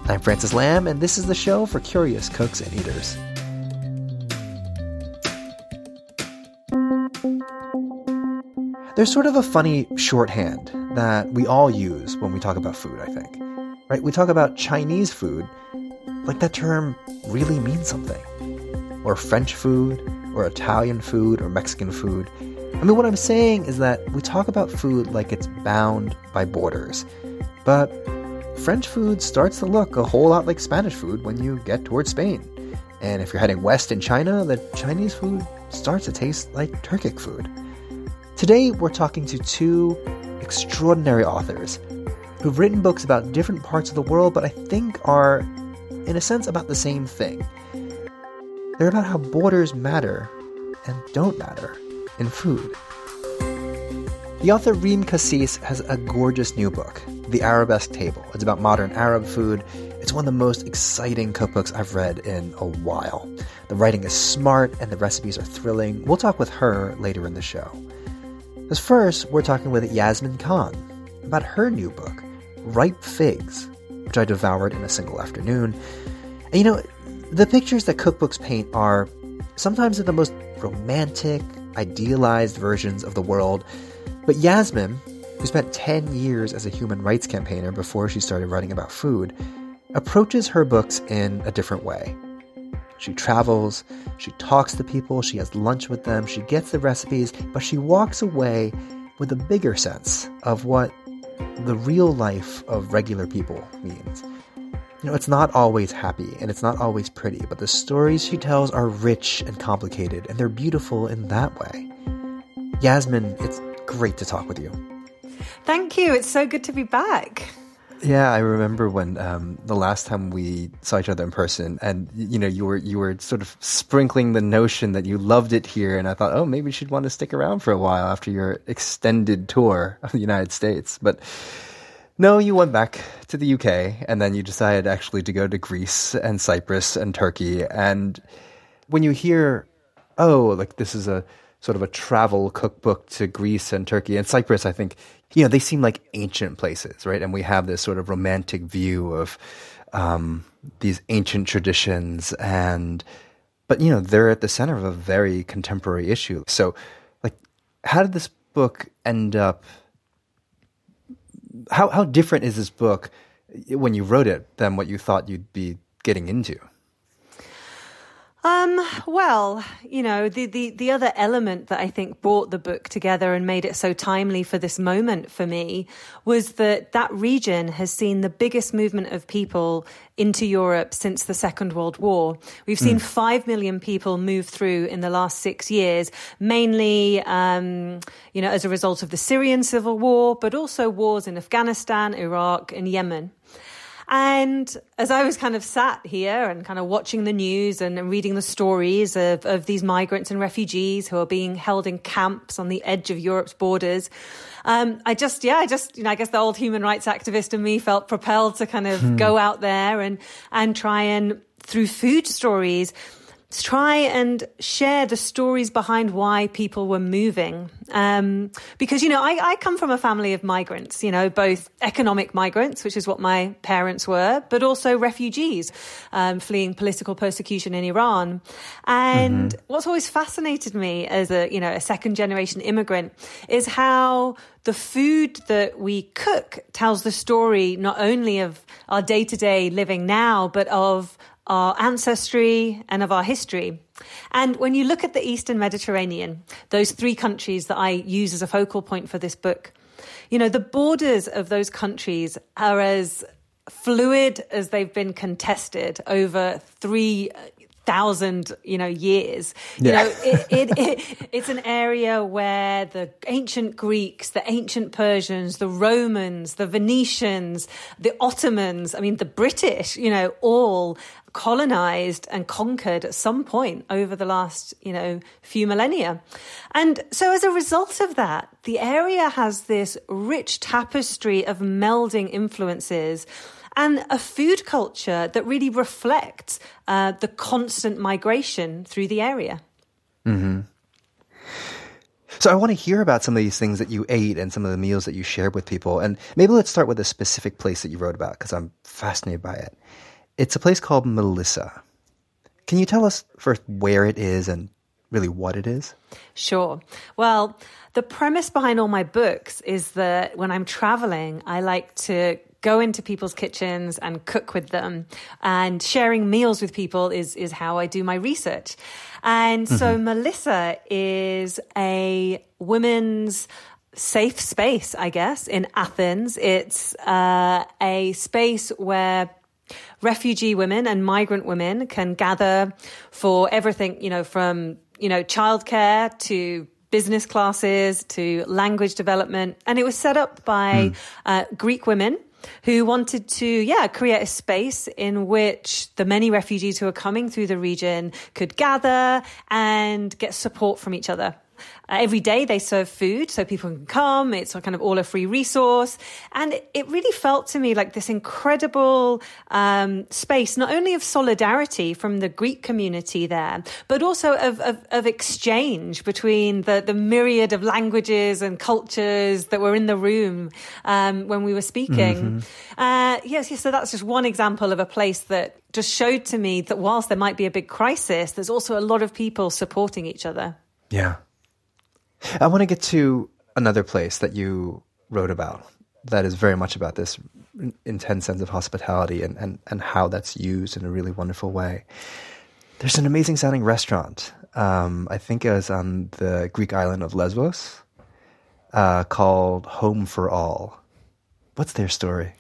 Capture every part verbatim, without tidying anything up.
I'm Francis Lam, and this is the show for curious cooks and eaters. There's sort of a funny shorthand that we all use when we talk about food, I think. Right? We talk about Chinese food like that term really means something. Or French food, or Italian food, or Mexican food. I mean, what I'm saying is that we talk about food like it's bound by borders. But French food starts to look a whole lot like Spanish food when you get towards Spain. And if you're heading west in China, the Chinese food starts to taste like Turkic food. Today, we're talking to two extraordinary authors who've written books about different parts of the world, but I think are, in a sense, about the same thing. They're about how borders matter and don't matter in food. The author Reem Kassis has a gorgeous new book, The Arabesque Table. It's about modern Arab food. It's one of the most exciting cookbooks I've read in a while. The writing is smart and the recipes are thrilling. We'll talk with her later in the show. But first, we're talking with Yasmin Khan about her new book, Ripe Figs, which I devoured in a single afternoon. And you know, the pictures that cookbooks paint are sometimes the most romantic, idealized versions of the world. But Yasmin, who spent ten years as a human rights campaigner before she started writing about food, approaches her books in a different way. She travels, she talks to people, she has lunch with them, she gets the recipes, but she walks away with a bigger sense of what the real life of regular people means. You know, it's not always happy and it's not always pretty, but the stories she tells are rich and complicated, and they're beautiful in that way. Yasmin, it's great to talk with you. Thank you. It's so good to be back. Yeah, I remember when um, the last time we saw each other in person, and you know, you were you were sort of sprinkling the notion that you loved it here, and I thought, oh, maybe she'd want to stick around for a while after your extended tour of the United States, but. No, you went back to the U K, and then you decided actually to go to Greece and Cyprus and Turkey. And when you hear, oh, like this is a sort of a travel cookbook to Greece and Turkey and Cyprus, I think, you know, they seem like ancient places, right? And we have this sort of romantic view of um, these ancient traditions. And, but, you know, they're at the center of a very contemporary issue. So, like, how did this book end up? How how different is this book when you wrote it than what you thought you'd be getting into? Um, well, you know, the, the, the other element that I think brought the book together and made it so timely for this moment for me was that that region has seen the biggest movement of people into Europe since the Second World War. We've seen mm. five million people move through in the last six years, mainly, um, you know, as a result of the Syrian civil war, but also wars in Afghanistan, Iraq, and Yemen. And as I was kind of sat here and kind of watching the news and reading the stories of, of these migrants and refugees who are being held in camps on the edge of Europe's borders, um, I just, yeah, I just, you know, I guess the old human rights activist in me felt propelled to kind of hmm. go out there and, and try and, through food stories, try and share the stories behind why people were moving. Um, because, you know, I, I come from a family of migrants, you know, both economic migrants, which is what my parents were, but also refugees, um, fleeing political persecution in Iran. And mm-hmm. what's always fascinated me as a, you know, a second generation immigrant is how the food that we cook tells the story not only of our day-to-day living now, but of our ancestry and of our history. And when you look at the Eastern Mediterranean, those three countries that I use as a focal point for this book, you know, the borders of those countries are as fluid as they've been contested over three thousand, you know, years. Yeah. You know, it, it, it, it's an area where the ancient Greeks, the ancient Persians, the Romans, the Venetians, the Ottomans, I mean, the British, you know, all colonized and conquered at some point over the last, you know, few millennia. And so as a result of that, the area has this rich tapestry of melding influences and a food culture that really reflects uh, the constant migration through the area. Mm-hmm. So I want to hear about some of these things that you ate and some of the meals that you shared with people. And maybe let's start with a specific place that you wrote about because I'm fascinated by it. It's a place called Melissa. Can you tell us first where it is and really what it is? Sure. Well, the premise behind all my books is that when I'm traveling, I like to go into people's kitchens and cook with them. And sharing meals with people is, is how I do my research. And mm-hmm. so Melissa is a women's safe space, I guess, in Athens. It's uh, a space where refugee women and migrant women can gather for everything, you know, from, you know, childcare to business classes to language development. And it was set up by mm. uh, Greek women who wanted to, yeah, create a space in which the many refugees who are coming through the region could gather and get support from each other. Uh, every day they serve food so people can come. It's a kind of all a free resource. And it, it really felt to me like this incredible um, space, not only of solidarity from the Greek community there, but also of, of, of exchange between the, the myriad of languages and cultures that were in the room um, when we were speaking. Mm-hmm. Uh, yes, yes, so that's just one example of a place that just showed to me that whilst there might be a big crisis, there's also a lot of people supporting each other. Yeah. I want to get to another place that you wrote about that is very much about this intense sense of hospitality and, and, and how that's used in a really wonderful way. There's an amazing sounding restaurant. Um, I think it was on the Greek island of Lesbos uh, called Home for All. What's their story?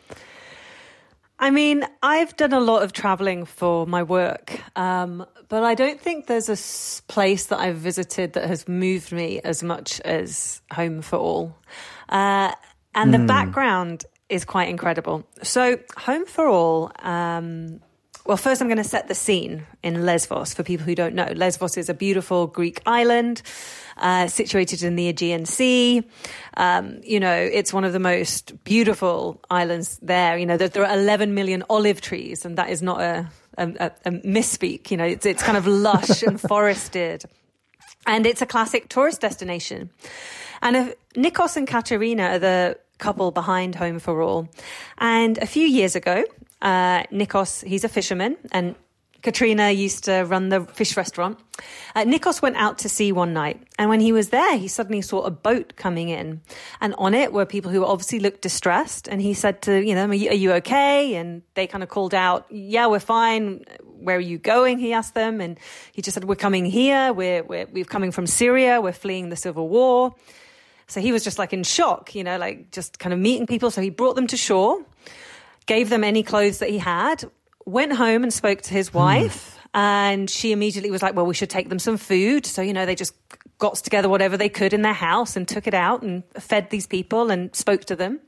I mean, I've done a lot of traveling for my work, um, but I don't think there's a place that I've visited that has moved me as much as Home for All. Uh, and mm. the background is quite incredible. So Home for All, um, well, first I'm going to set the scene in Lesbos for people who don't know. Lesbos is a beautiful Greek island uh, situated in the Aegean Sea. Um, you know, it's one of the most beautiful islands there. You know, there, there are eleven million olive trees, and that is not a, a, a misspeak. You know, it's, it's kind of lush and forested. And it's a classic tourist destination. And if Nikos and Katerina are the couple behind Home for All. And a few years ago, uh, Nikos, he's a fisherman, and Katerina used to run the fish restaurant. Uh, Nikos went out to sea one night, and when he was there, he suddenly saw a boat coming in. And on it were people who obviously looked distressed. And he said to, you know, are you, are you okay? And they kind of called out, yeah, we're fine. Where are you going? He asked them. And he just said, we're coming here. We're, we're, we're coming from Syria. We're fleeing the civil war. So he was just like in shock, you know, like just kind of meeting people. So he brought them to shore, gave them any clothes that he had, went home and spoke to his wife. Mm. And she immediately was like, well, we should take them some food. So, you know, they just got together whatever they could in their house and took it out and fed these people and spoke to them.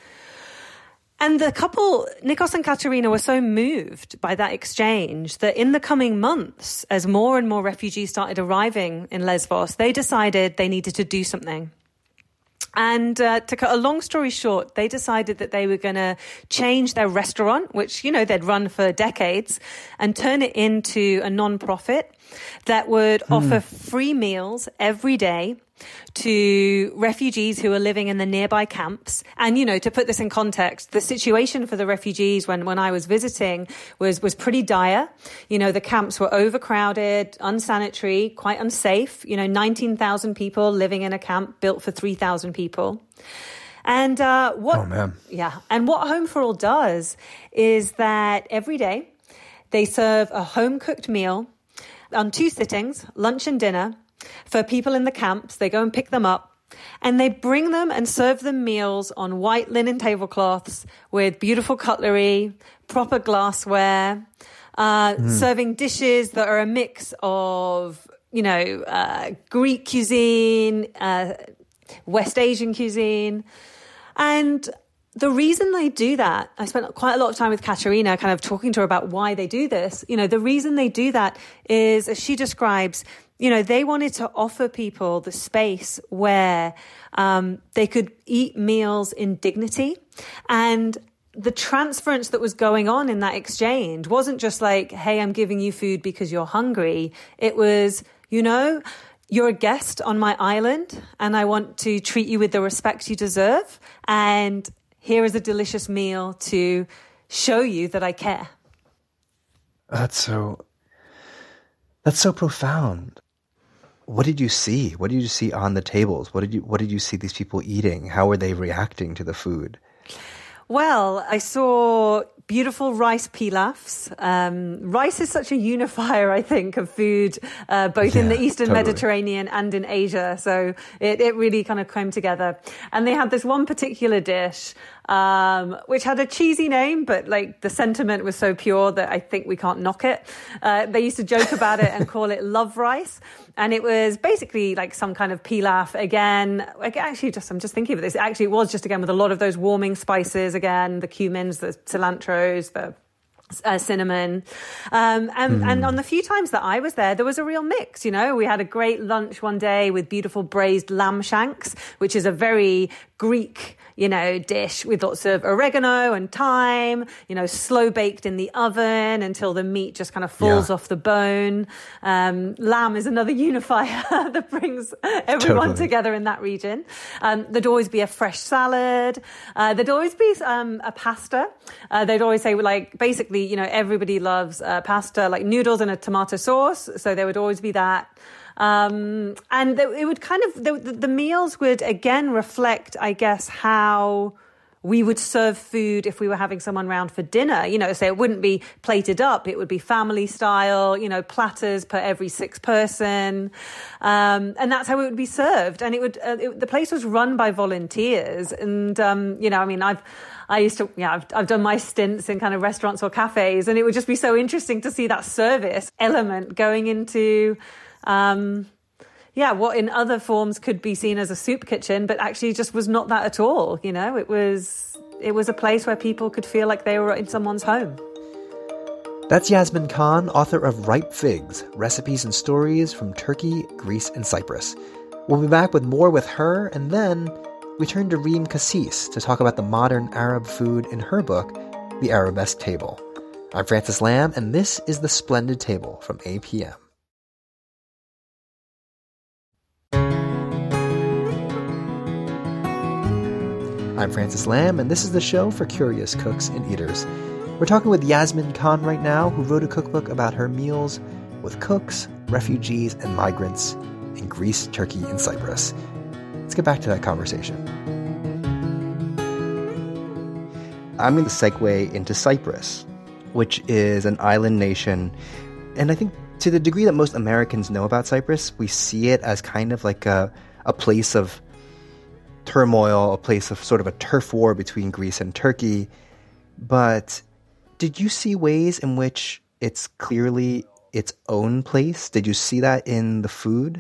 And the couple, Nikos and Katerina, were so moved by that exchange that in the coming months, as more and more refugees started arriving in Lesbos, they decided they needed to do something. And uh, to cut a long story short, they decided that they were going to change their restaurant, which, you know, they'd run for decades, and turn it into a non-profit that would mm. offer free meals every day to refugees who are living in the nearby camps. And, you know, to put this in context, the situation for the refugees when, when I was visiting was, was pretty dire. You know, the camps were overcrowded, unsanitary, quite unsafe. You know, nineteen thousand people living in a camp built for three thousand people. And uh, what, oh, man. yeah. And what Home for All does is that every day they serve a home-cooked meal on two sittings, lunch and dinner, for people in the camps. They go and pick them up, and they bring them and serve them meals on white linen tablecloths with beautiful cutlery, proper glassware, uh, mm. serving dishes that are a mix of, you know, uh, Greek cuisine, uh, West Asian cuisine. And the reason they do that, I spent quite a lot of time with Katerina kind of talking to her about why they do this. You know, the reason they do that is, as she describes, you know, they wanted to offer people the space where um, they could eat meals in dignity. And the transference that was going on in that exchange wasn't just like, hey, I'm giving you food because you're hungry. It was, you know, you're a guest on my island and I want to treat you with the respect you deserve. And here is a delicious meal to show you that I care. That's so, that's so profound. What did you see? What did you see on the tables? What did you, what did you see these people eating? How were they reacting to the food? Well, I saw beautiful rice pilafs. Um, rice is such a unifier, I think, of food, uh, both yeah, in the Eastern totally. Mediterranean and in Asia. So it, it really kind of came together. And they had this one particular dish, um, which had a cheesy name, but like the sentiment was so pure that I think we can't knock it. Uh, they used to joke about it and call it love rice. And it was basically like some kind of pilaf again. Like actually, just I'm just thinking of this. Actually, it was just again with a lot of those warming spices again, the cumins, the cilantros, the uh, cinnamon. Um, and, mm. and on the few times that I was there, there was a real mix. You know, we had a great lunch one day with beautiful braised lamb shanks, which is a very Greek, you know, dish with lots of oregano and thyme, you know, slow baked in the oven until the meat just kind of falls yeah. off the bone. Um, lamb is another unifier that brings everyone totally. together in that region. Um, there'd always be a fresh salad. Uh, there'd always be um, a pasta. Uh, they'd always say, like, basically, you know, everybody loves uh, pasta, like noodles and a tomato sauce. So there would always be that. Um, and it would kind of, the, the meals would again reflect, I guess, how we would serve food if we were having someone round for dinner. You know, so it wouldn't be plated up. It would be family style, you know, platters per every six person. Um, and that's how it would be served. And it would, uh, it, the place was run by volunteers. And, um, you know, I mean, I've, I used to, yeah, I've, I've done my stints in kind of restaurants or cafes, and it would just be so interesting to see that service element going into, Um, yeah, what in other forms could be seen as a soup kitchen, but actually just was not that at all. You know, it was it was a place where people could feel like they were in someone's home. That's Yasmin Khan, author of Ripe Figs, Recipes and Stories from Turkey, Greece, and Cyprus. We'll be back with more with her, and then we turn to Reem Kassis to talk about the modern Arab food in her book, The Arabesque Table. I'm Francis Lam, and this is The Splendid Table from A P M. I'm Francis Lam, and this is the show for curious cooks and eaters. We're talking with Yasmin Khan right now, who wrote a cookbook about her meals with cooks, refugees, and migrants in Greece, Turkey, and Cyprus. Let's get back to that conversation. I'm going to segue into Cyprus, which is an island nation. And I think to the degree that most Americans know about Cyprus, we see it as kind of like a, a place of turmoil, a place of sort of a turf war between Greece and Turkey. But did you see ways in which it's clearly its own place? Did you see that in the food?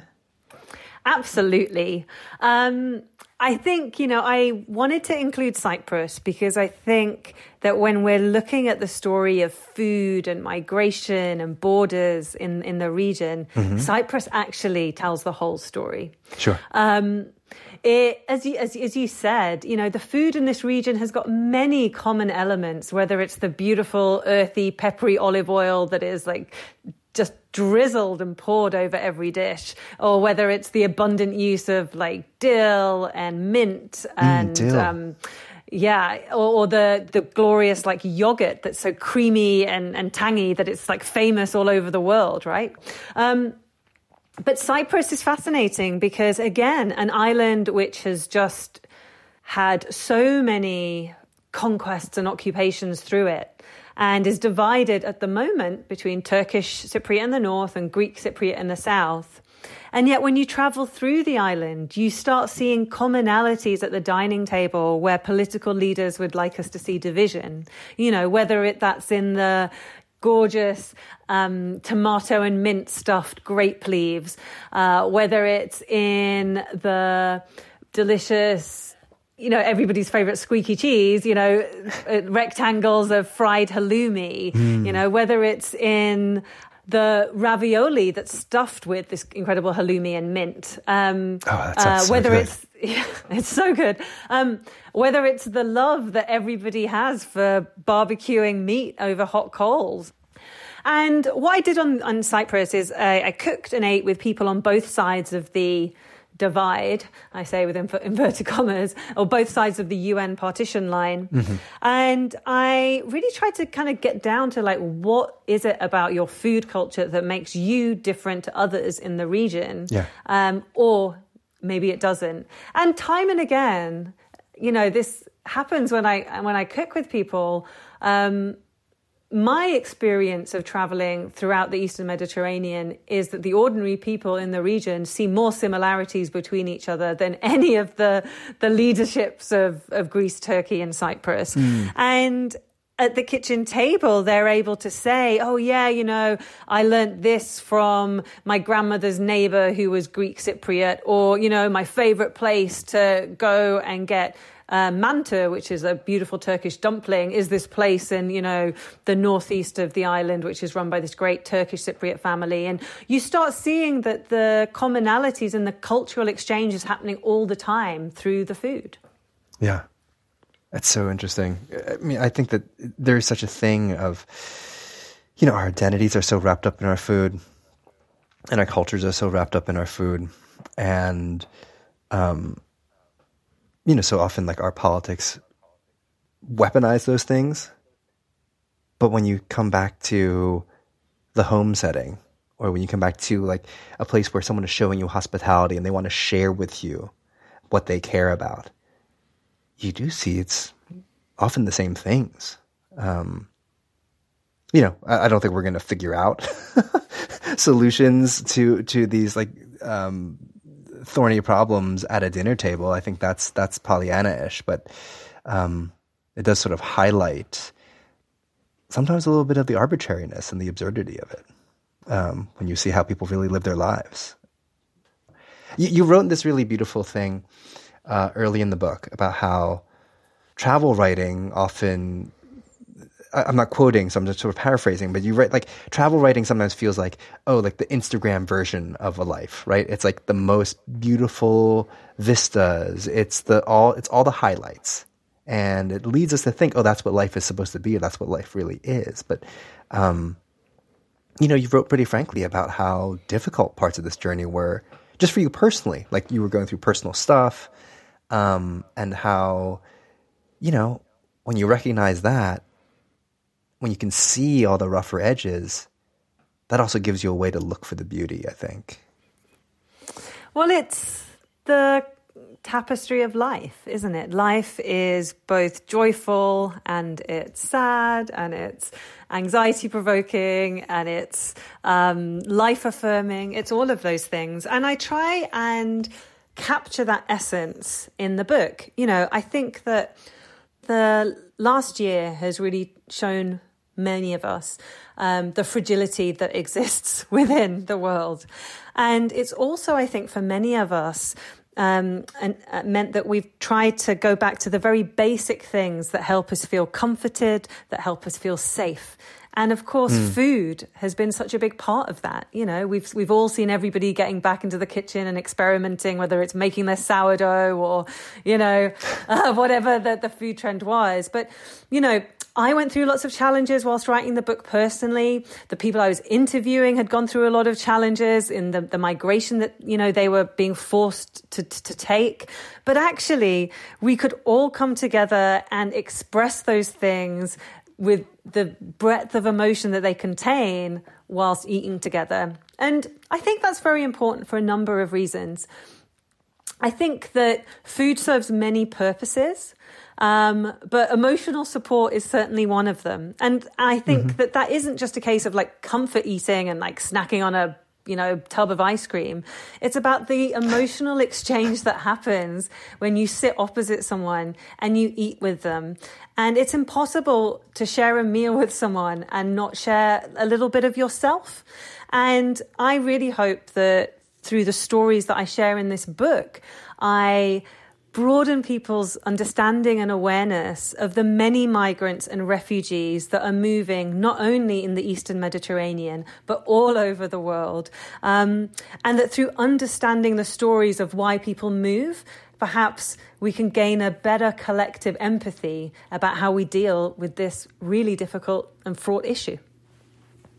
Absolutely. Um, I think, you know, I wanted to include Cyprus because I think that when we're looking at the story of food and migration and borders in, in the region, mm-hmm. Cyprus actually tells the whole story. Sure. Um, It, as you, as, as you said, you know, the food in this region has got many common elements, whether it's the beautiful, earthy, peppery olive oil that is like just drizzled and poured over every dish, or whether it's the abundant use of like dill and mint and, mm, um, yeah, or, or the, the glorious like yogurt that's so creamy and, and tangy that it's like famous all over the world, right? Um, But Cyprus is fascinating because, again, an island which has just had so many conquests and occupations through it and is divided at the moment between Turkish Cypriot in the north and Greek Cypriot in the south. And yet when you travel through the island, you start seeing commonalities at the dining table where political leaders would like us to see division. You know, whether it that's in the gorgeous um, tomato and mint stuffed grape leaves, uh, whether it's in the delicious, you know, everybody's favorite squeaky cheese, you know, rectangles of fried halloumi, mm. you know, whether it's in the ravioli that's stuffed with this incredible halloumi and mint. Um, oh, that sounds uh, whether so good. it's yeah, it's so good. Um, whether it's the love that everybody has for barbecuing meat over hot coals. And what I did on, on Cyprus is I, I cooked and ate with people on both sides of the divide, I say with inver- inverted commas, or both sides of the U N partition line. Mm-hmm. And I really tried to kind of get down to like, what is it about your food culture that makes you different to others in the region? Yeah. Um, or maybe it doesn't. And time and again, you know, this happens when I when I cook with people. Um, my experience of traveling throughout the Eastern Mediterranean is that the ordinary people in the region see more similarities between each other than any of the the leaderships of, of Greece, Turkey, and Cyprus. Mm. And at the kitchen table, they're able to say, oh, yeah, you know, I learned this from my grandmother's neighbor who was Greek Cypriot, or, you know, my favorite place to go and get uh, manta, which is a beautiful Turkish dumpling, is this place in, you know, the northeast of the island, which is run by this great Turkish Cypriot family. And you start seeing that the commonalities and the cultural exchange is happening all the time through the food. Yeah. That's so interesting. I mean, I think that there's such a thing of, you know, our identities are so wrapped up in our food, and our cultures are so wrapped up in our food. And, um, you know, so often like our politics weaponize those things. But when you come back to the home setting, or when you come back to like a place where someone is showing you hospitality and they want to share with you what they care about, you do see it's often the same things. Um, you know, I, I don't think we're going to figure out solutions to to these like um, thorny problems at a dinner table. I think that's that's Pollyanna-ish, but um, it does sort of highlight sometimes a little bit of the arbitrariness and the absurdity of it um, when you see how people really live their lives. You, you wrote this really beautiful thing Uh, early in the book about how travel writing often, I, I'm not quoting, so I'm just sort of paraphrasing, but you write like travel writing sometimes feels like, oh, like the Instagram version of a life, right? It's like the most beautiful vistas. It's the all, it's all the highlights. And it leads us to think, oh, that's what life is supposed to be. Or that's what life really is. But, um, you know, you wrote pretty frankly about how difficult parts of this journey were just for you personally. Like you were going through personal stuff. Um, and how, you know, when you recognize that, when you can see all the rougher edges, that also gives you a way to look for the beauty, I think. Well, it's the tapestry of life, isn't it? Life is both joyful and it's sad and it's anxiety-provoking and it's um, life-affirming. It's all of those things. And I try and capture that essence in the book. You know, I think that the last year has really shown many of us um, the fragility that exists within the world. And it's also, I think, for many of us, um, and uh, meant that we've tried to go back to the very basic things that help us feel comforted, that help us feel safe. And of course, mm. food has been such a big part of that. You know, we've we've all seen everybody getting back into the kitchen and experimenting, whether it's making their sourdough or, you know, uh, whatever the, the food trend was. But, you know, I went through lots of challenges whilst writing the book personally. The people I was interviewing had gone through a lot of challenges in the, the migration that, you know, they were being forced to, to take. But actually, we could all come together and express those things with the breadth of emotion that they contain whilst eating together. And I think that's very important for a number of reasons. I think that food serves many purposes, um, but emotional support is certainly one of them. And I think mm-hmm. that that isn't just a case of like comfort eating and like snacking on a you know, tub of ice cream. It's about the emotional exchange that happens when you sit opposite someone and you eat with them. And it's impossible to share a meal with someone and not share a little bit of yourself. And I really hope that through the stories that I share in this book, I broaden people's understanding and awareness of the many migrants and refugees that are moving not only in the Eastern Mediterranean, but all over the world. Um, and that through understanding the stories of why people move, perhaps we can gain a better collective empathy about how we deal with this really difficult and fraught issue.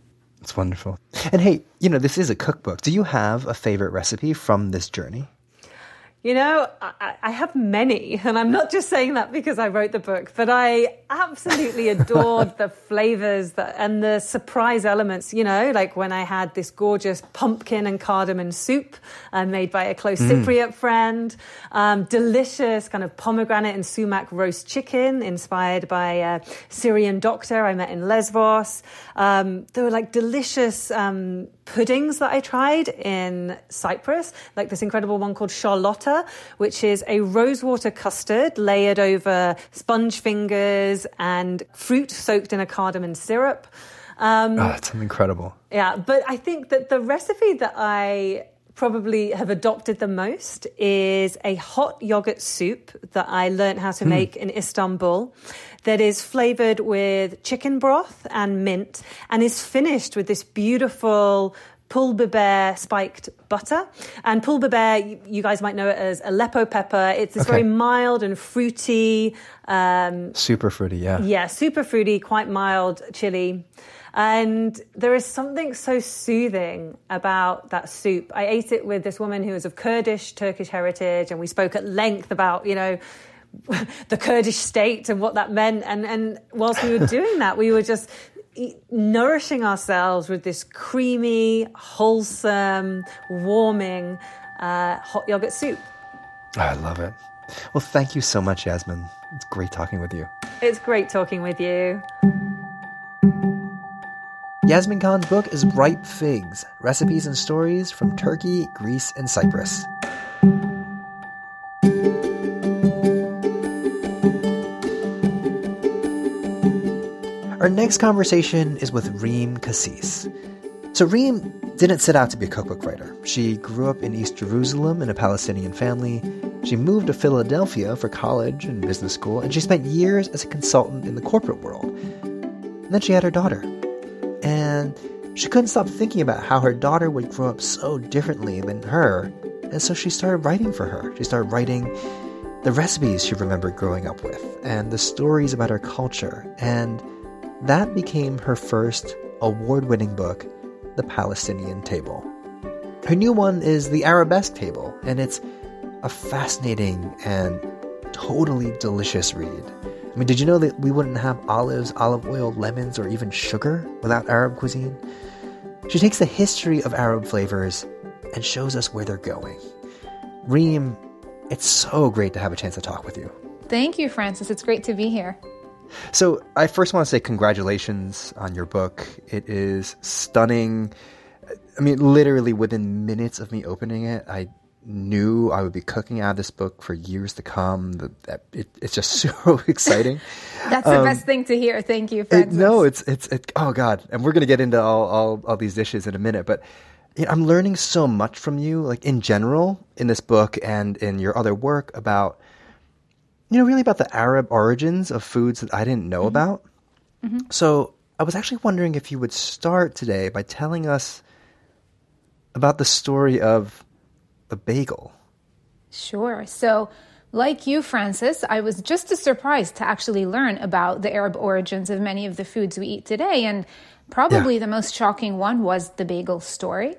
It's wonderful. And hey, you know, this is a cookbook. Do you have a favorite recipe from this journey? You know, I, I have many, and I'm not just saying that because I wrote the book, but I absolutely adored the flavors that, and the surprise elements, you know, like when I had this gorgeous pumpkin and cardamom soup uh, made by a close mm. Cypriot friend, um, delicious kind of pomegranate and sumac roast chicken inspired by a Syrian doctor I met in Lesvos. Um, there were like delicious um, puddings that I tried in Cyprus, like this incredible one called Charlotta, which is a rosewater custard layered over sponge fingers and fruit soaked in a cardamom syrup. Um, oh, that's incredible. Yeah, but I think that the recipe that I probably have adopted the most is a hot yogurt soup that I learned how to make mm. in Istanbul that is flavored with chicken broth and mint and is finished with this beautiful pul biber spiked butter. And pul biber, you guys might know it as Aleppo pepper. It's this okay. very mild and fruity. Um, super fruity, yeah. Yeah, super fruity, quite mild chili. And there is something so soothing about that soup. I ate it with this woman who is of Kurdish, Turkish heritage, and we spoke at length about, you know, the Kurdish state and what that meant. And, and whilst we were doing that, we were just nourishing ourselves with this creamy, wholesome, warming uh, hot yogurt soup. Oh, I love it. Well, thank you so much, Yasmin. It's great talking with you. It's great talking with you. Yasmin Khan's book is Ripe Figs, Recipes and Stories from Turkey, Greece, and Cyprus. Our next conversation is with Reem Kassis. So Reem didn't set out to be a cookbook writer. She grew up in East Jerusalem in a Palestinian family. She moved to Philadelphia for college and business school, and she spent years as a consultant in the corporate world. And then she had her daughter. And she couldn't stop thinking about how her daughter would grow up so differently than her. And so she started writing for her. She started writing the recipes she remembered growing up with and the stories about her culture. And that became her first award-winning book, The Palestinian Table. Her new one is The Arabesque Table, and it's a fascinating and totally delicious read. I mean, did you know that we wouldn't have olives, olive oil, lemons, or even sugar without Arab cuisine? She takes the history of Arab flavors and shows us where they're going. Reem, it's so great to have a chance to talk with you. Thank you, Francis. It's great to be here. So I first want to say congratulations on your book. It is stunning. I mean, literally within minutes of me opening it, I knew I would be cooking out of this book for years to come. The, that, it, it's just so exciting. That's the um, best thing to hear. Thank you, Francis. It, no, it's, it's, it, oh God. And we're going to get into all, all, all these dishes in a minute, but you know, I'm learning so much from you, like in general, in this book and in your other work about, you know, really about the Arab origins of foods that I didn't know mm-hmm. about. Mm-hmm. So I was actually wondering if you would start today by telling us about the story of a bagel. Sure. So like you, Francis, I was just as surprised to actually learn about the Arab origins of many of the foods we eat today. And probably yeah. the most shocking one was the bagel story.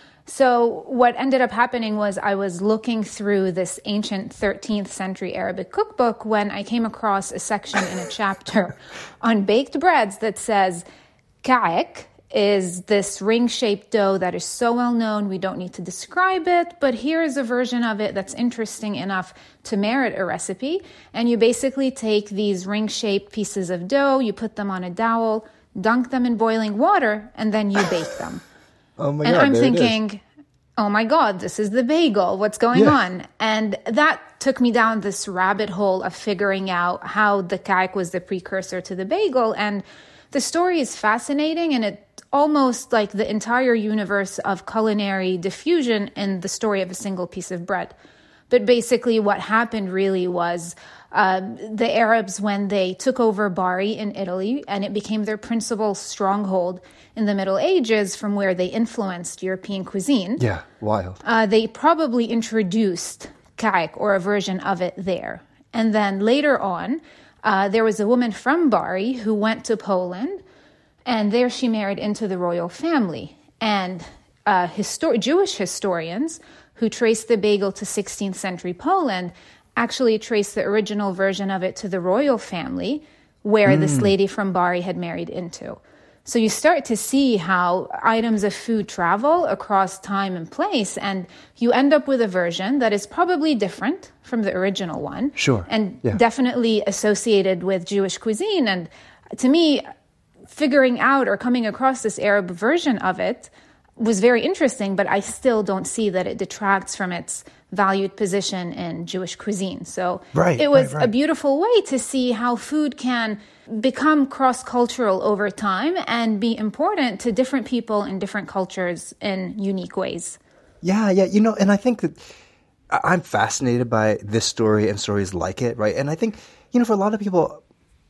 So what ended up happening was I was looking through this ancient thirteenth century Arabic cookbook when I came across a section in a chapter on baked breads that says, ka'ik is this ring-shaped dough that is so well known we don't need to describe it, but here is a version of it that's interesting enough to merit a recipe. And you basically take these ring-shaped pieces of dough, you put them on a dowel, dunk them in boiling water, and then you bake them. Oh my and God, I'm thinking, oh my God, this is the bagel. What's going yeah. on? And that took me down this rabbit hole of figuring out how the ka'ik was the precursor to the bagel. And the story is fascinating, and it almost like the entire universe of culinary diffusion in the story of a single piece of bread. But basically what happened really was uh, the Arabs, when they took over Bari in Italy, and it became their principal stronghold in the Middle Ages from where they influenced European cuisine. Yeah, wild. Uh, they probably introduced ka'ik or a version of it there. And then later on, uh, there was a woman from Bari who went to Poland And there she married into the royal family. And uh, histor- Jewish historians who trace the bagel to sixteenth century Poland actually trace the original version of it to the royal family where mm. this lady from Bari had married into. So you start to see how items of food travel across time and place, and you end up with a version that is probably different from the original one. Sure. And yeah. definitely associated with Jewish cuisine. And to me, figuring out or coming across this Arab version of it was very interesting, but I still don't see that it detracts from its valued position in Jewish cuisine. So right, it was right, right. a beautiful way to see how food can become cross-cultural over time and be important to different people in different cultures in unique ways. Yeah, yeah. You know, and I think that I'm fascinated by this story and stories like it, right? And I think, you know, for a lot of people,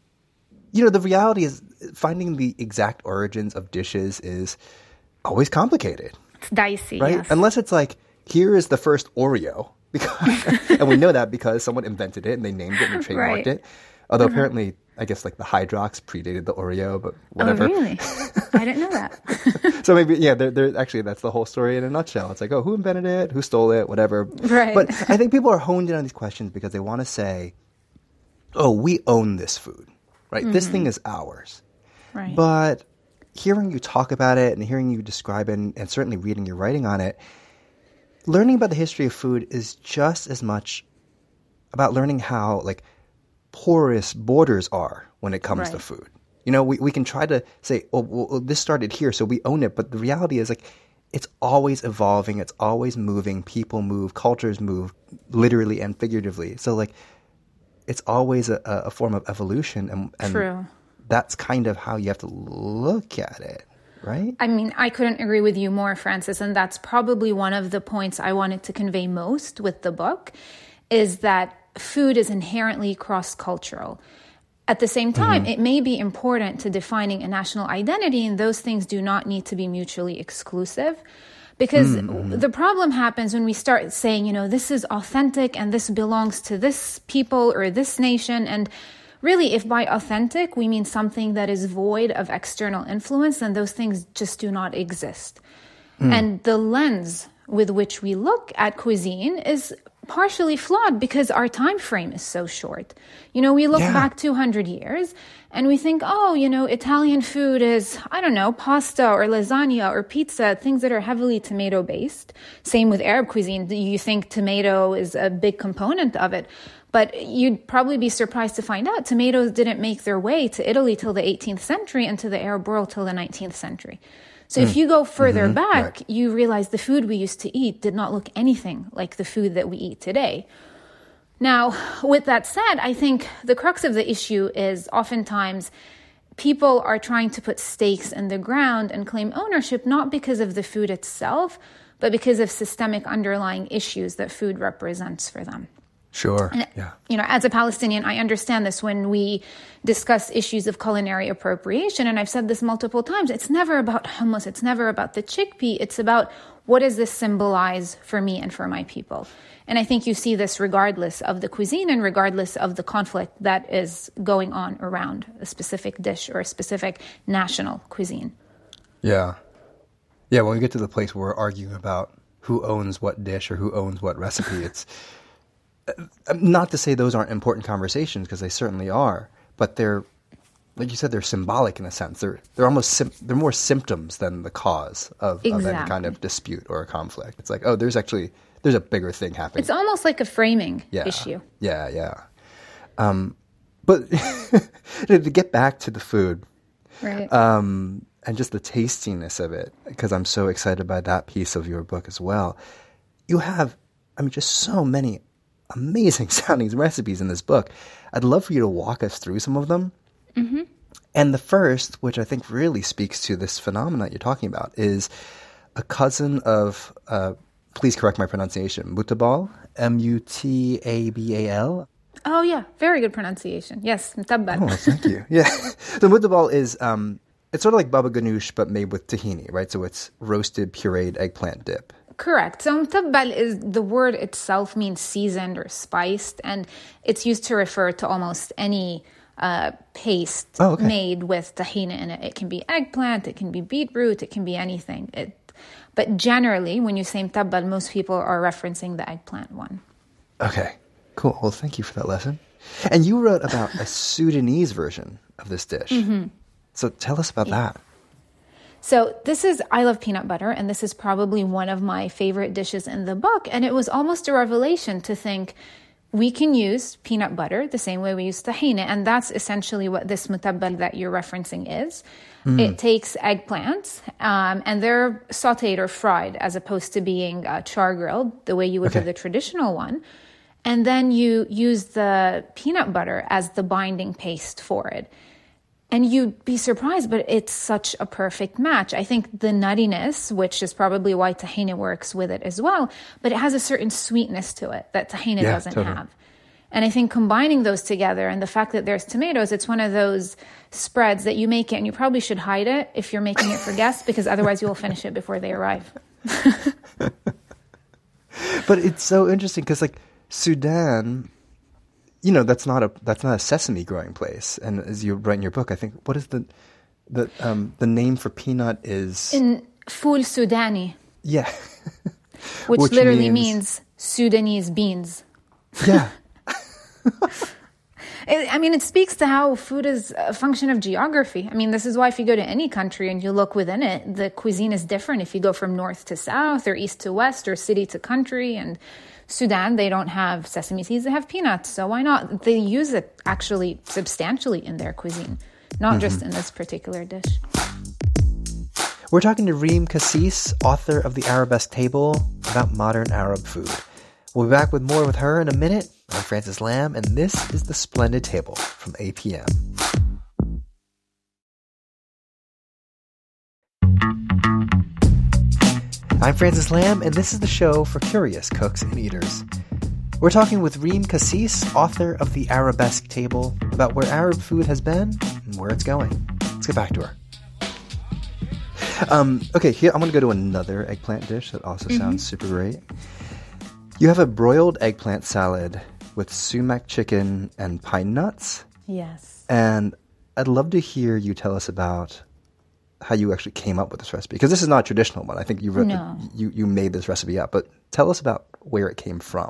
you know, the reality is finding the exact origins of dishes is always complicated. It's dicey, right? Yes. Unless it's like, here is the first Oreo, because, and we know that because someone invented it and they named it and trademarked right. it. Although uh-huh. apparently, I guess like the Hydrox predated the Oreo, but whatever. Oh, really? I didn't know that. So maybe, yeah, they're, they're, actually that's the whole story in a nutshell. It's like, oh, who invented it? Who stole it? Whatever. Right. But I think people are honed in on these questions because they want to say, oh, we own this food, right? Mm-hmm. This thing is ours. Right. But hearing you talk about it and hearing you describe it and, and certainly reading your writing on it, learning about the history of food is just as much about learning how like porous borders are when it comes right. to food. You know, we, we can try to say, oh, well, this started here, so we own it. But the reality is like it's always evolving. It's always moving. People move. Cultures move literally and figuratively. So like it's always a, a form of evolution. And, and True. That's kind of how you have to look at it. Right? I mean, I couldn't agree with you more, Francis. And that's probably one of the points I wanted to convey most with the book is that food is inherently cross-cultural. At the same time, mm-hmm. it may be important to defining a national identity, and those things do not need to be mutually exclusive. Because mm-hmm. the problem happens when we start saying, you know, this is authentic and this belongs to this people or this nation. And really, if by authentic we mean something that is void of external influence, then those things just do not exist. Mm. And the lens with which we look at cuisine is partially flawed because our time frame is so short. You know, we look yeah. back two hundred years and we think, oh, you know, Italian food is, I don't know, pasta or lasagna or pizza, things that are heavily tomato-based. Same with Arab cuisine. You think tomato is a big component of it. But you'd probably be surprised to find out tomatoes didn't make their way to Italy till the eighteenth century and to the Arab world till the nineteenth century. So mm. if you go further mm-hmm. back, right. you realize the food we used to eat did not look anything like the food that we eat today. Now, with that said, I think the crux of the issue is oftentimes people are trying to put stakes in the ground and claim ownership not because of the food itself, but because of systemic underlying issues that food represents for them. Sure. And, yeah. You know, as a Palestinian, I understand this when we discuss issues of culinary appropriation. And I've said this multiple times. It's never about hummus. It's never about the chickpea. It's about what does this symbolize for me and for my people? And I think you see this regardless of the cuisine and regardless of the conflict that is going on around a specific dish or a specific national cuisine. Yeah. Yeah, when we get to the place where we're arguing about who owns what dish or who owns what recipe, it's not to say those aren't important conversations, because they certainly are, but they're, like you said, they're symbolic in a sense. They're they're almost sim- they're more symptoms than the cause of, exactly. of any kind of dispute or a conflict. It's like, oh, there's actually there's a bigger thing happening. It's almost like a framing yeah. issue. Yeah, yeah. Um, but to get back to the food, right? Um, and just the tastiness of it, because I'm so excited by that piece of your book as well. You have, I mean, just so many amazing sounding recipes in this book. I'd love for you to walk us through some of them. Mm-hmm. And the first, which I think really speaks to this phenomenon you're talking about, is a cousin of, uh, please correct my pronunciation, mutabal, M U T A B A L. Oh, yeah. Very good pronunciation. Yes, mutabbal. Oh, thank you. Yeah. So mutabal is, um, it's sort of like baba ganoush, but made with tahini, right? So it's roasted, pureed eggplant dip. Correct. So mutabbal is, the word itself means seasoned or spiced, and it's used to refer to almost any uh, paste oh, okay. made with tahini in it. It can be eggplant, it can be beetroot, it can be anything. It, but generally, when you say mtabbal, most people are referencing the eggplant one. Okay, cool. Well, thank you for that lesson. And you wrote about a Sudanese version of this dish. Mm-hmm. So tell us about yeah. that. So this is, I love peanut butter, and this is probably one of my favorite dishes in the book. And it was almost a revelation to think we can use peanut butter the same way we use tahini. And that's essentially what this mutabbal that you're referencing is. Mm. It takes eggplants, um, and they're sauteed or fried as opposed to being uh, char-grilled, the way you would okay. do the traditional one. And then you use the peanut butter as the binding paste for it. And you'd be surprised, but it's such a perfect match. I think the nuttiness, which is probably why tahini works with it as well, but it has a certain sweetness to it that tahini yeah, doesn't totally. have. And I think combining those together and the fact that there's tomatoes, it's one of those spreads that you make it and you probably should hide it if you're making it for guests, because otherwise you will finish it before they arrive. But it's so interesting because like Sudan, you know, that's not a that's not a sesame growing place. And as you write in your book, I think what is the the um, the name for peanut is in Ful Sudani. Yeah, which, which literally means, means Sudanese beans. Yeah. it, I mean, it speaks to how food is a function of geography. I mean, this is why if you go to any country and you look within it, the cuisine is different. If you go from north to south or east to west or city to country, and Sudan, they don't have sesame seeds, they have peanuts. So why not? They use it actually substantially in their cuisine, not mm-hmm. just in this particular dish. We're talking to Reem Kassis, author of The Arabesque Table, about modern Arab food. We'll be back with more with her in a minute. I'm Francis Lam, and this is The Splendid Table from A P M. I'm Francis Lam, and this is the show for curious cooks and eaters. We're talking with Reem Kassis, author of The Arabesque Table, about where Arab food has been and where it's going. Let's get back to her. Um, okay, here I'm going to go to another eggplant dish that also mm-hmm. sounds super great. You have a broiled eggplant salad with sumac chicken and pine nuts. Yes. And I'd love to hear you tell us about how you actually came up with this recipe, because this is not a traditional one. I think you wrote, no. you you made this recipe up, but tell us about where it came from.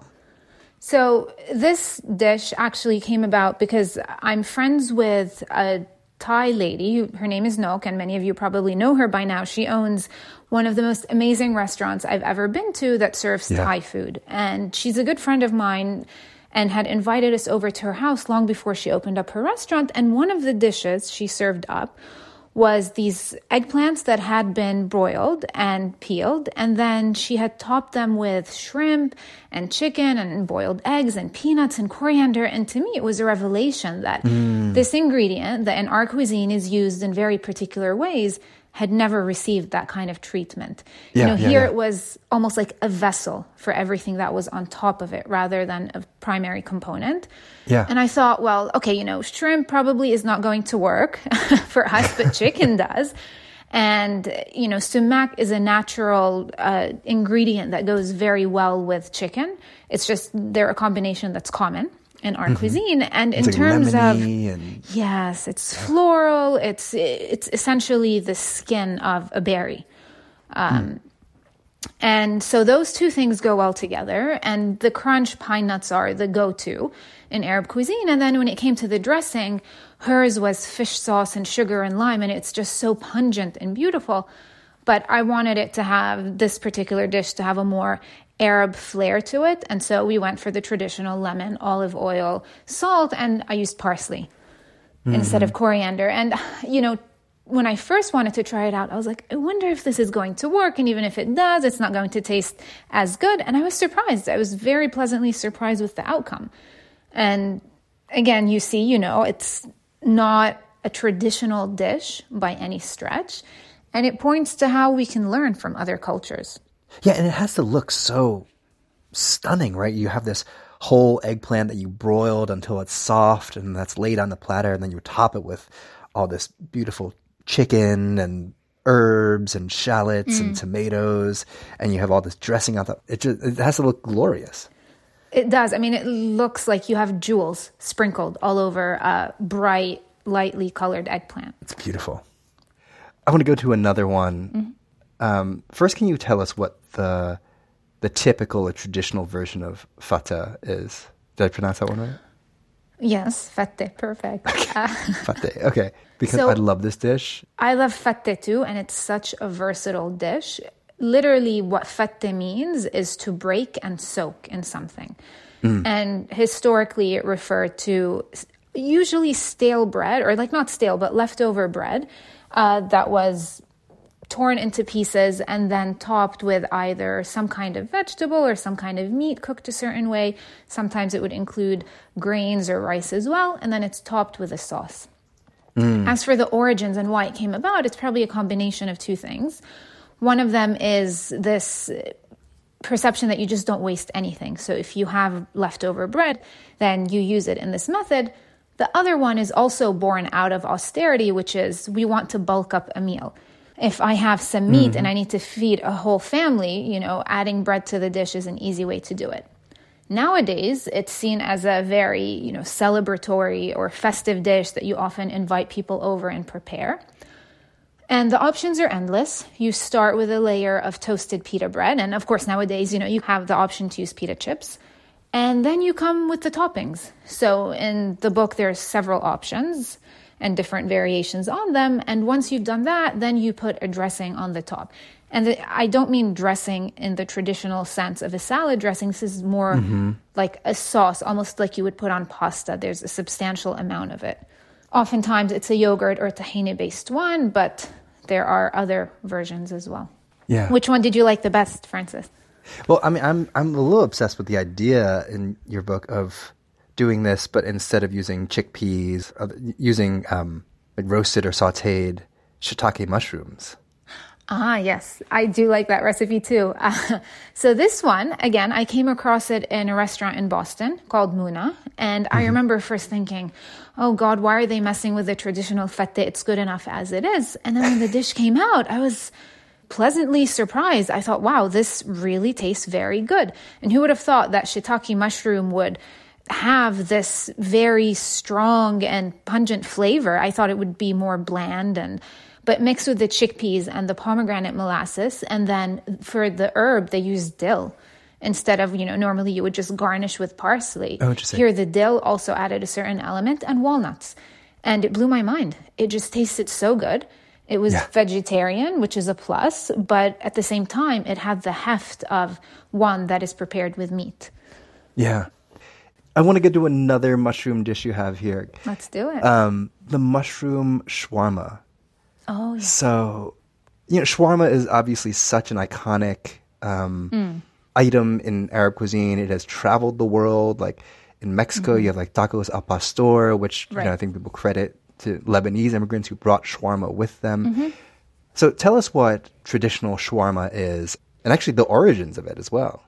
So this dish actually came about because I'm friends with a Thai lady. Her name is Nok, and many of you probably know her by now. She owns one of the most amazing restaurants I've ever been to that serves yeah. Thai food. And she's a good friend of mine and had invited us over to her house long before she opened up her restaurant. And one of the dishes she served up was these eggplants that had been broiled and peeled, and then she had topped them with shrimp and chicken and boiled eggs and peanuts and coriander. And to me, it was a revelation that mm. this ingredient that in our cuisine is used in very particular ways had never received that kind of treatment. Yeah, you know, yeah, here yeah. it was almost like a vessel for everything that was on top of it rather than a primary component. Yeah. And I thought, well, okay, you know, shrimp probably is not going to work for us, but chicken does. And, you know, sumac is a natural uh, ingredient that goes very well with chicken. It's just they're a combination that's common in our mm-hmm. cuisine. And in it's terms like of and... yes, it's floral. It's it's essentially the skin of a berry. Um, mm. And so those two things go well together. And the crunch pine nuts are the go-to in Arab cuisine. And then when it came to the dressing, hers was fish sauce and sugar and lime, and it's just so pungent and beautiful. But I wanted it to have this particular dish to have a more Arab flair to it. And so we went for the traditional lemon, olive oil, salt, and I used parsley mm-hmm. instead of coriander. And, you know, when I first wanted to try it out, I was like, I wonder if this is going to work. And even if it does, it's not going to taste as good. And I was surprised. I was very pleasantly surprised with the outcome. And again, you see, you know, it's not a traditional dish by any stretch. And it points to how we can learn from other cultures. Yeah, and it has to look so stunning, right? You have this whole eggplant that you broiled until it's soft, and that's laid on the platter, and then you top it with all this beautiful chicken and herbs and shallots mm. and tomatoes, and you have all this dressing on top. It just it has to look glorious. It does. I mean, it looks like you have jewels sprinkled all over a bright, lightly colored eggplant. It's beautiful. I want to go to another one. Mm-hmm. Um, first, can you tell us what the the typical or traditional version of fata is? Did I pronounce that one right? Yes, fette, perfect. Okay. Uh, fette, okay. Because so, I love this dish. I love fette too, and it's such a versatile dish. Literally, what fette means is to break and soak in something. Mm. And historically, it referred to usually stale bread, or like not stale, but leftover bread uh, that was torn into pieces and then topped with either some kind of vegetable or some kind of meat cooked a certain way. Sometimes it would include grains or rice as well, and then it's topped with a sauce. Mm. As for the origins and why it came about, it's probably a combination of two things. One of them is this perception that you just don't waste anything. So if you have leftover bread, then you use it in this method. The other one is also born out of austerity, which is we want to bulk up a meal. If I have some meat mm-hmm. and I need to feed a whole family, you know, adding bread to the dish is an easy way to do it. Nowadays, it's seen as a very, you know, celebratory or festive dish that you often invite people over and prepare. And the options are endless. You start with a layer of toasted pita bread. And of course, nowadays, you know, you have the option to use pita chips. And then you come with the toppings. So in the book, there's several options and different variations on them. And once you've done that, then you put a dressing on the top. And the, I don't mean dressing in the traditional sense of a salad dressing. This is more mm-hmm. like a sauce, almost like you would put on pasta. There's a substantial amount of it. Oftentimes it's a yogurt or tahini-based one, but there are other versions as well. Yeah. Which one did you like the best, Francis? Well, I mean, I'm I'm a little obsessed with the idea in your book of doing this, but instead of using chickpeas, uh, using um, like roasted or sautéed shiitake mushrooms. Ah, yes. I do like that recipe too. Uh, so this one, again, I came across it in a restaurant in Boston called Muna. And mm-hmm. I remember first thinking, oh God, why are they messing with the traditional fette? It's good enough as it is. And then when the dish came out, I was pleasantly surprised. I thought, wow, this really tastes very good. And who would have thought that shiitake mushroom would have this very strong and pungent flavor? I thought it would be more bland, and but mixed with the chickpeas and the pomegranate molasses. And then for the herb, they use dill. Instead of, you know, normally you would just garnish with parsley. Oh, interesting. Here, the dill also added a certain element, and walnuts. And it blew my mind. It just tasted so good. It was yeah. vegetarian, which is a plus, but at the same time, it had the heft of one that is prepared with meat. Yeah. I want to get to another mushroom dish you have here. Let's do it. Um, the mushroom shawarma. Oh, yeah. So, you know, shawarma is obviously such an iconic um, mm. item in Arab cuisine. It has traveled the world. Like in Mexico, mm-hmm. you have like tacos al pastor, which right. you know, I think people credit to Lebanese immigrants who brought shawarma with them. Mm-hmm. So tell us what traditional shawarma is, and actually the origins of it as well.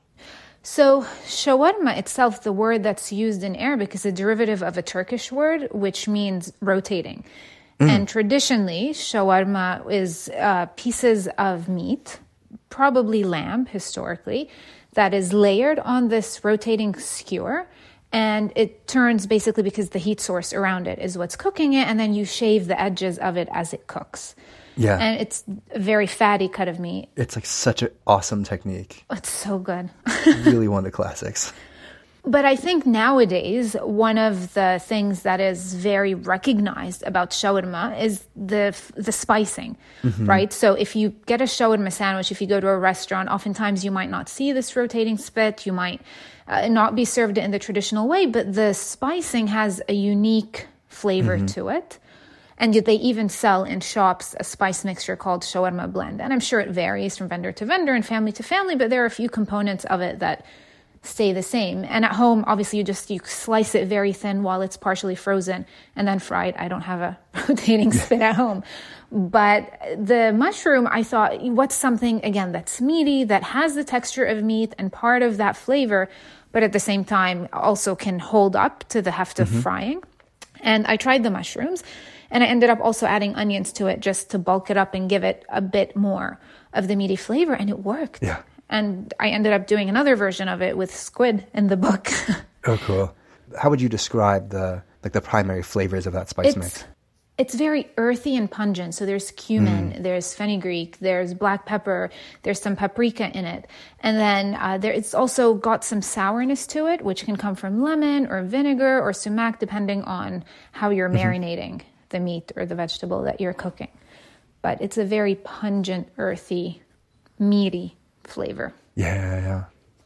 So shawarma itself, the word that's used in Arabic, is a derivative of a Turkish word, which means rotating. Mm. And traditionally, shawarma is uh, pieces of meat, probably lamb historically, that is layered on this rotating skewer. And it turns basically because the heat source around it is what's cooking it, and then you shave the edges of it as it cooks. Yeah. And it's a very fatty cut of meat. It's like such an awesome technique. It's so good. Really one of the classics. But I think nowadays, one of the things that is very recognized about shawarma is the the spicing, mm-hmm. right? So if you get a shawarma sandwich, if you go to a restaurant, oftentimes you might not see this rotating spit. You might uh, not be served in the traditional way, but the spicing has a unique flavor mm-hmm. to it. And yet they even sell in shops a spice mixture called shawarma blend. And I'm sure it varies from vendor to vendor and family to family, but there are a few components of it that stay the same. And at home, obviously, you just you slice it very thin while it's partially frozen and then fried. I don't have a rotating spit at home. But the mushroom, I thought, what's something, again, that's meaty, that has the texture of meat and part of that flavor, but at the same time also can hold up to the heft mm-hmm. of frying. And I tried the mushrooms, and I ended up also adding onions to it just to bulk it up and give it a bit more of the meaty flavor, and it worked. Yeah. And I ended up doing another version of it with squid in the book. Oh, cool. How would you describe the like the primary flavors of that spice It's, mix? it's very earthy and pungent. So there's cumin, mm. there's fenugreek, there's black pepper, there's some paprika in it. And then uh, there, it's also got some sourness to it, which can come from lemon or vinegar or sumac, depending on how you're mm-hmm. marinating the meat or the vegetable that you're cooking. But it's a very pungent, earthy, meaty flavor. Yeah, yeah.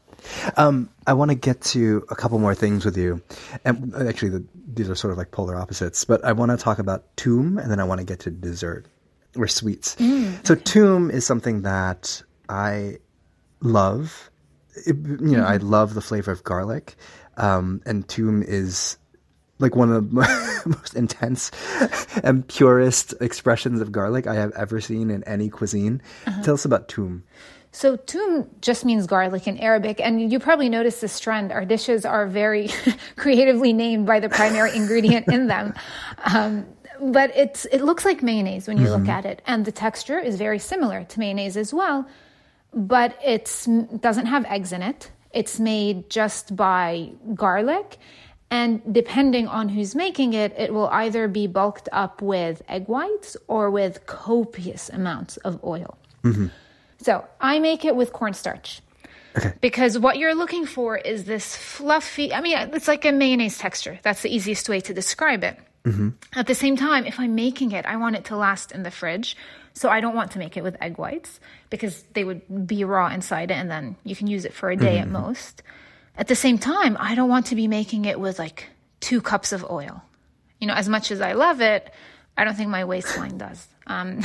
Um, I want to get to a couple more things with you. And actually, the, these are sort of like polar opposites. But I want to talk about toum, and then I want to get to dessert or sweets. Mm, so okay. Toum is something that I love. It, you know, mm. I love the flavor of garlic. Um, and toum is like one of the most intense and purest expressions of garlic I have ever seen in any cuisine. Uh-huh. Tell us about toum. So toum just means garlic in Arabic, and you probably noticed this trend. Our dishes are very creatively named by the primary ingredient in them. Um, but it's it looks like mayonnaise when you mm-hmm. look at it, and the texture is very similar to mayonnaise as well, but it doesn't have eggs in it. It's made just by garlic, and depending on who's making it, it will either be bulked up with egg whites or with copious amounts of oil. Mm-hmm. So I make it with cornstarch. Okay. Because what you're looking for is this fluffy, I mean, it's like a mayonnaise texture. That's the easiest way to describe it. Mm-hmm. At the same time, if I'm making it, I want it to last in the fridge. So I don't want to make it with egg whites because they would be raw inside it and then you can use it for a day mm-hmm. at most. At the same time, I don't want to be making it with like two cups of oil. You know, as much as I love it, I don't think my waistline does. Um,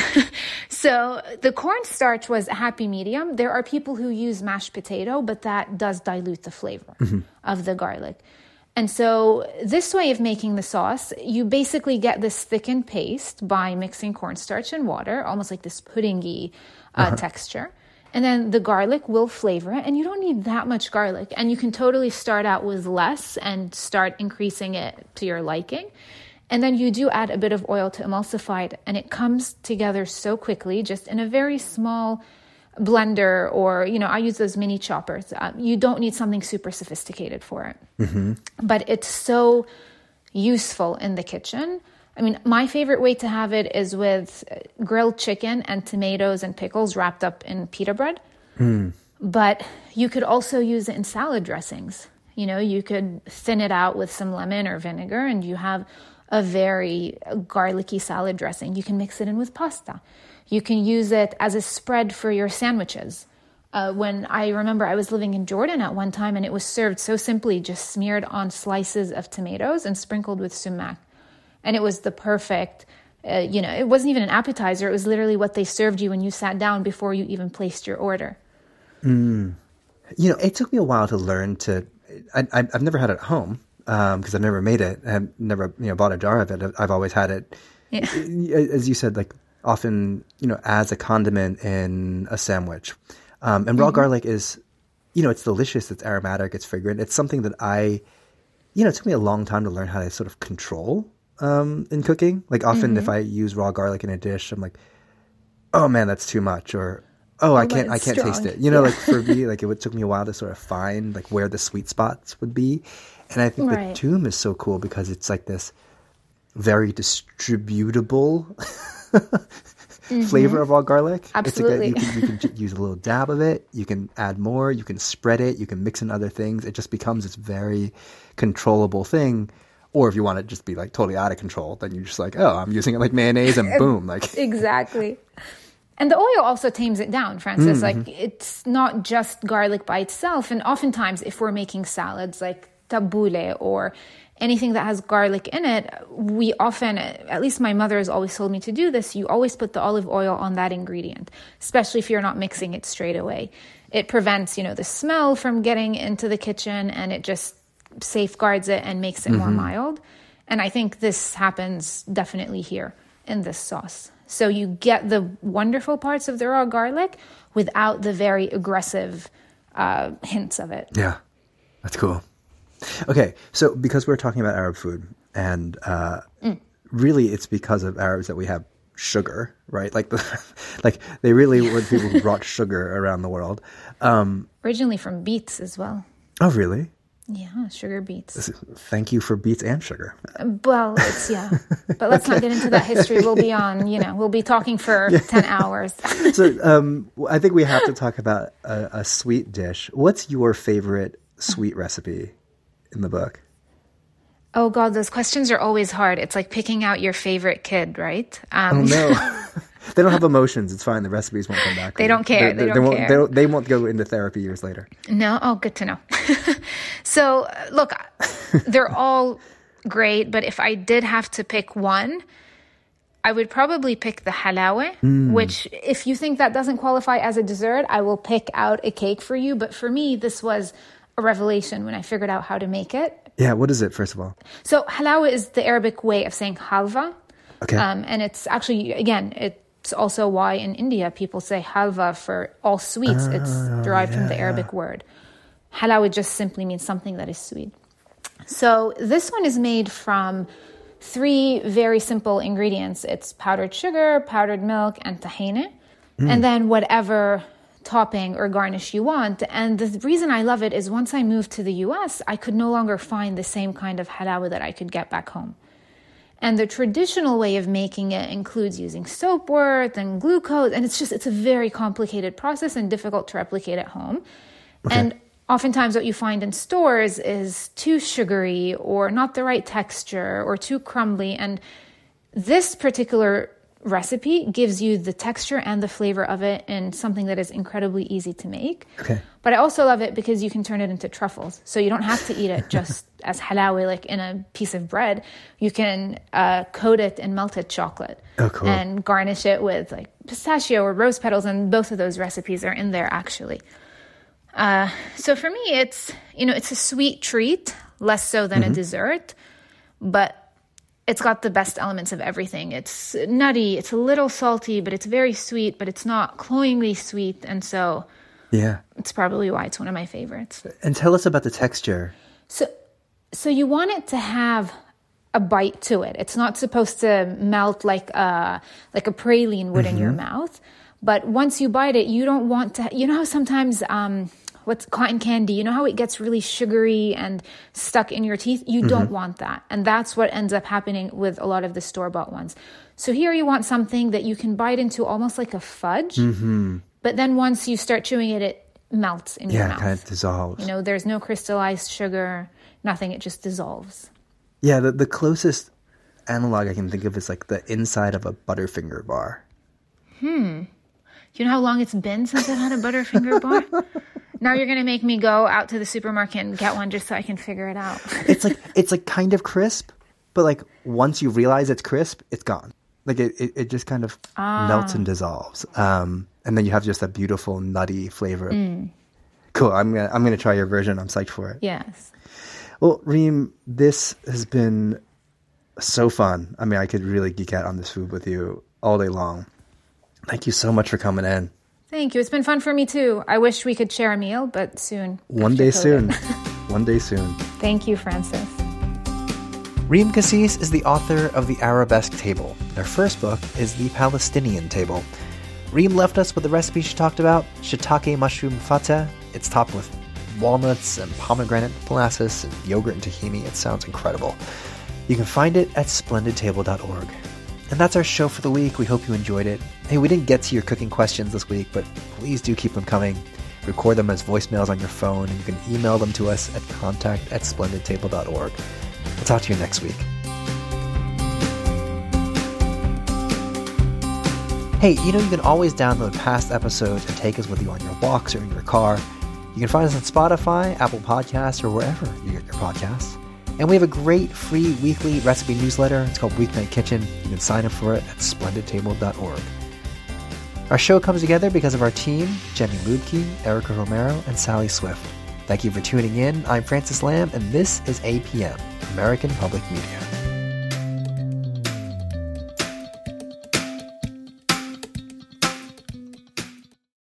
so the cornstarch was a happy medium. There are people who use mashed potato, but that does dilute the flavor mm-hmm. of the garlic. And so this way of making the sauce, you basically get this thickened paste by mixing cornstarch and water, almost like this puddingy uh, uh-huh. texture. And then the garlic will flavor it, and you don't need that much garlic. And you can totally start out with less and start increasing it to your liking. And then you do add a bit of oil to emulsify it, and it comes together so quickly, just in a very small blender, or, you know, I use those mini choppers. Uh, you don't need something super sophisticated for it. Mm-hmm. But it's so useful in the kitchen. I mean, my favorite way to have it is with grilled chicken and tomatoes and pickles wrapped up in pita bread. Mm. But you could also use it in salad dressings. You know, you could thin it out with some lemon or vinegar, and you have a very garlicky salad dressing. You can mix it in with pasta. You can use it as a spread for your sandwiches. Uh, when I remember I was living in Jordan at one time, and it was served so simply, just smeared on slices of tomatoes and sprinkled with sumac. And it was the perfect, uh, you know, it wasn't even an appetizer. It was literally what they served you when you sat down before you even placed your order. Mm. You know, it took me a while to learn to, I, I, I've never had it at home. Because um, I've never made it. I've never, you know, bought a jar of it. I've always had it, yeah. as you said, like often, you know, as a condiment in a sandwich. Um, and raw mm-hmm. garlic is, you know, it's delicious. It's aromatic. It's fragrant. It's something that I, you know, it took me a long time to learn how to sort of control um, in cooking. Like often, mm-hmm. if I use raw garlic in a dish, I'm like, oh man, that's too much, or oh, oh I can't, I can't strong. taste it. You know, yeah. like for me, like it took me a while to sort of find like where the sweet spots would be. And I think right. the toum is so cool because it's like this very distributable mm-hmm. flavor of raw garlic. Absolutely. It's like a, you, can, you can use a little dab of it. You can add more. You can spread it. You can mix in other things. It just becomes this very controllable thing. Or if you want it to just be like totally out of control, then you're just like, oh, I'm using it like mayonnaise and boom. like Exactly. And the oil also tames it down, Francis. Mm-hmm. Like it's not just garlic by itself. And oftentimes if we're making salads like tabbouleh or anything that has garlic in it, we often, at least my mother has always told me to do this, you always put the olive oil on that ingredient, especially if you're not mixing it straight away. It prevents, you know, the smell from getting into the kitchen, and it just safeguards it and makes it mm-hmm. more mild. And I think this happens definitely here in this sauce. So you get the wonderful parts of the raw garlic without the very aggressive uh, hints of it. Yeah, that's cool. Okay, so because we're talking about Arab food, and uh, mm. really it's because of Arabs that we have sugar, right? Like the, like they really were people who brought sugar around the world. Um, Originally from beets as well. oh, really? Yeah, sugar beets. Thank you for beets and sugar. Well, it's, yeah. But let's okay. not get into that history. We'll be on, you know, we'll be talking for yeah. ten hours. So um, I think we have to talk about a, a sweet dish. What's your favorite sweet recipe in the book? Oh, God, those questions are always hard. It's like picking out your favorite kid, right? Um, oh, no. They don't have emotions. It's fine. The recipes won't come back. They don't care. They, they, they don't won't, care. They, don't, they won't go into therapy years later. No? Oh, good to know. So, look, they're all great, but if I did have to pick one, I would probably pick the halawa, mm. which if you think that doesn't qualify as a dessert, I will pick out a cake for you. But for me, this was a revelation when I figured out how to make it. Yeah, what is it, first of all? So halawa is the Arabic way of saying halva. Okay. Um, and it's actually, again, it's also why in India people say halva for all sweets. Oh, it's derived yeah, from the Arabic yeah. word. Halawa just simply means something that is sweet. So this one is made from three very simple ingredients. It's powdered sugar, powdered milk, and tahini. Mm. And then whatever topping or garnish you want. And the reason I love it is once I moved to the U S, I could no longer find the same kind of halawa that I could get back home. And the traditional way of making it includes using soapworth and glucose, and it's just, it's a very complicated process and difficult to replicate at home. Okay. And oftentimes what you find in stores is too sugary or not the right texture or too crumbly. And this particular recipe gives you the texture and the flavor of it in something that is incredibly easy to make. Okay. But I also love it because you can turn it into truffles. So you don't have to eat it just as halawa, like in a piece of bread. You can uh, coat it in melted chocolate. Oh, cool. And garnish it with like pistachio or rose petals. And both of those recipes are in there, actually. Uh, so for me, it's, you know, it's a sweet treat, less so than mm-hmm. a dessert. But it's got the best elements of everything. It's nutty, it's a little salty, but it's very sweet, but it's not cloyingly sweet. And so yeah, it's probably why it's one of my favorites. And tell us about the texture. So so you want it to have a bite to it. It's not supposed to melt like a, like a praline would mm-hmm. in your mouth. But once you bite it, you don't want to, you know how sometimes... Um, what's cotton candy, you know how it gets really sugary and stuck in your teeth? You mm-hmm. don't want that. And that's what ends up happening with a lot of the store-bought ones. So here you want something that you can bite into almost like a fudge. Mm-hmm. But then once you start chewing it, it melts in yeah, your mouth. Yeah, it kind of dissolves. You know, there's no crystallized sugar, nothing. It just dissolves. Yeah, the, the closest analog I can think of is like the inside of a Butterfinger bar. Hmm. You know how long it's been since I've had a Butterfinger bar? Now you're going to make me go out to the supermarket and get one just so I can figure it out. It's like it's like kind of crisp, but like once you realize it's crisp, it's gone. Like it, it, it just kind of ah. melts and dissolves. Um, and then you have just that beautiful nutty flavor. Mm. Cool. I'm gonna I'm gonna try your version. I'm psyched for it. Yes. Well, Reem, this has been so fun. I mean, I could really geek out on this food with you all day long. Thank you so much for coming in. Thank you. It's been fun for me too. I wish we could share a meal, but soon. One day soon. One day soon. Thank you, Francis. Reem Kassis is the author of The Arabesque Table. Their first book is The Palestinian Table. Reem left us with the recipe she talked about, shiitake mushroom fateh. It's topped with walnuts and pomegranate molasses and yogurt and tahini. It sounds incredible. You can find it at splendid table dot org. And that's our show for the week. We hope you enjoyed it. Hey, we didn't get to your cooking questions this week, but please do keep them coming. Record them as voicemails on your phone, and you can email them to us at contact at splendid table dot org. We'll talk to you next week. Hey, you know you can always download past episodes and take us with you on your walks or in your car. You can find us on Spotify, Apple Podcasts, or wherever you get your podcasts. And we have a great free weekly recipe newsletter. It's called Weeknight Kitchen. You can sign up for it at splendid table dot org. Our show comes together because of our team, Jenny Ludke, Erica Romero, and Sally Swift. Thank you for tuning in. I'm Francis Lamb, and this is A P M, American Public Media.